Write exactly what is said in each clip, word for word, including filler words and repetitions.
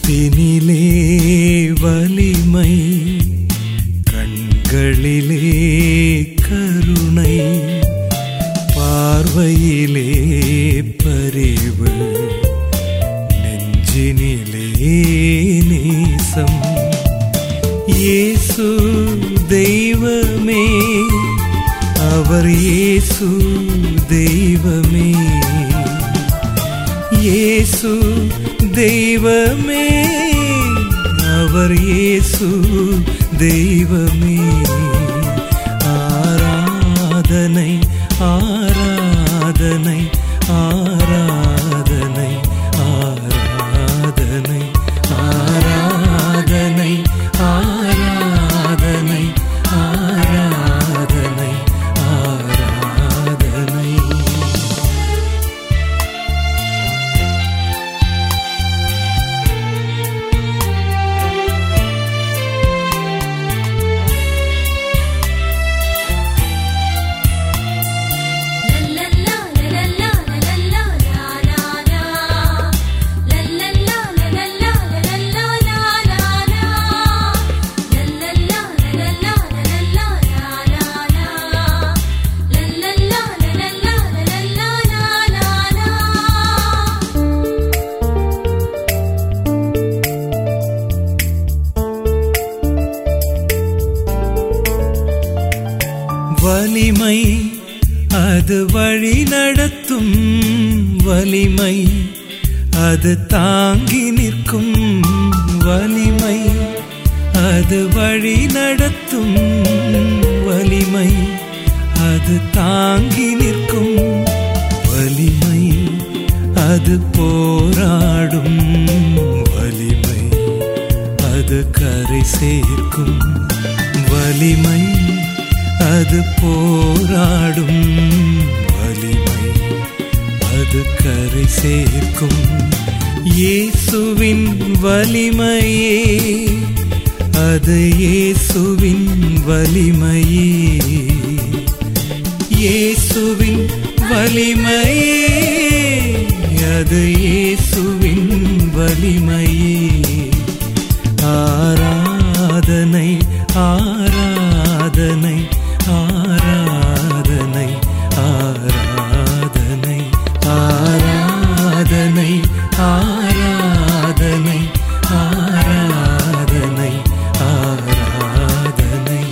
நெஞ்சினிலே வலிமை, கண்களிலே கருணை, பார்வையிலே பரிவு, நெஞ்சினிலே நேசம். இயேசு தெய்வமே, அவர் இயேசு தெய்வமே, இயேசு தெய்வமே, அவர் இயேசு தெய்வமே. ஆராதனை ஆராதனை ஆராதனை ஆராதனை ஆராதனை ஆராதனை ஆராதனை ஆராதனை. வலிமை அது வழி நடத்தும், வலிமை அது தாங்கி நிற்கும், வலிமை அது வழி நடத்தும், வலிமை அது தாங்கி நிற்கும், வலிமை அது போராடும், வலிமை அது கரை சேர்க்கும், வலிமை அது போராடும், வலிமை அது கரை சேர்க்கும். இயேசுவின் வலிமையே, அது இயேசுவின் வலிமையே, இயேசுவின் வலிமையே, அது இயேசுவின் வலிமையே. ஆராதனை ஆராதனை ஆராதனை ஆராதனை ஆராதனை ஆராதனை ஆராதனை ஆராதனை.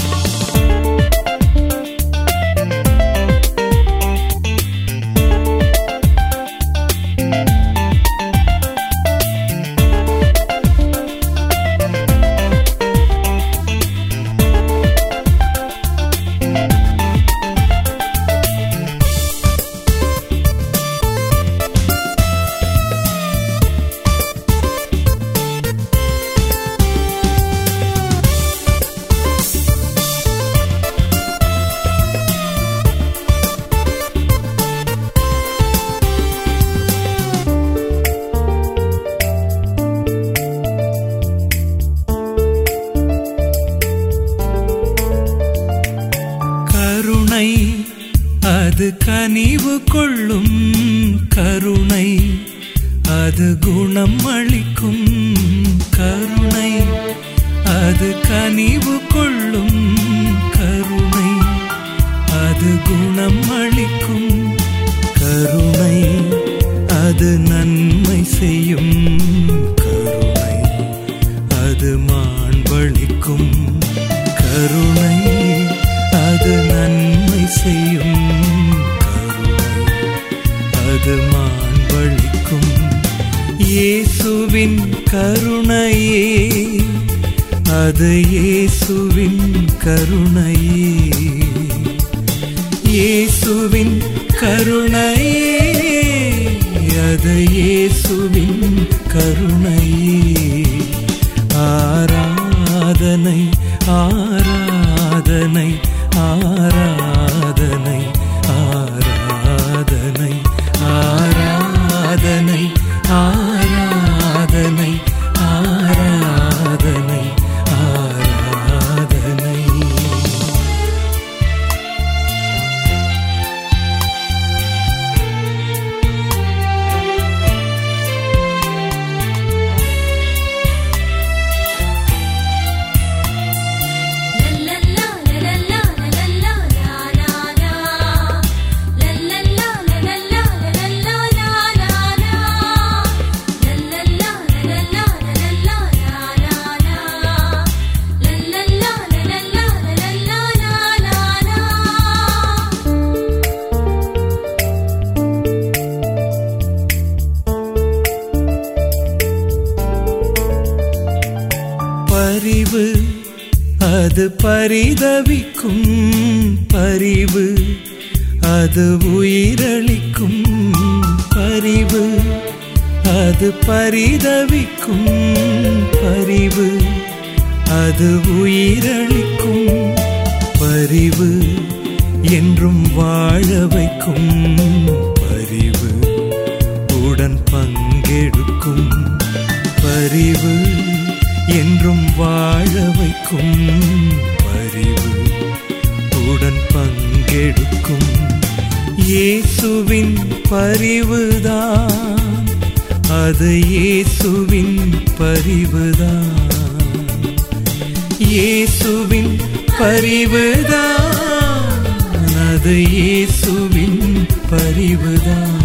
கருணை அது கனிவு கொள்ளும், கருணை அது குணம் அளிக்கும், கருணை அது கனிவு கொள்ளும், கருணை அது குணம் அளிக்கும், கருணை அது நன்மை செய்யும், கருணை அது மாண்பளிக்கும், கருணை அது நன்மை செய்யும், கருணை அது மாண்பளிக்கும். இயேசுவின் கருணையே, அது இயேசுவின் கருணையே, இயேசுவின் கருணையே, அது இயேசுவின் கருணையே. ஆராதனை ஆராதனை ஆராதனை ஆராதனை ஆராதனை ஆராதனை ஆராதனை ஆராதனை. பரிவு அது பரிதவிக்கும் பரிவு அது உயிரளிக்கும் பரிவு அது பரிதவிக்கும் பரிவு அது உயிரளிக்கும் பரிவு என்றும் வாழ வைக்கும் பரிவு உடன் பங்கெடுக்கும் பரிவு என்றும் வாழ வைக்கும் பரிவு உடன் பங்கெடுக்கும் இயேசுவின் பரிவுதான் அது இயேசுவின் பரிவுதான் இயேசுவின் பரிவுதான் அது இயேசுவின் பரிவுதான்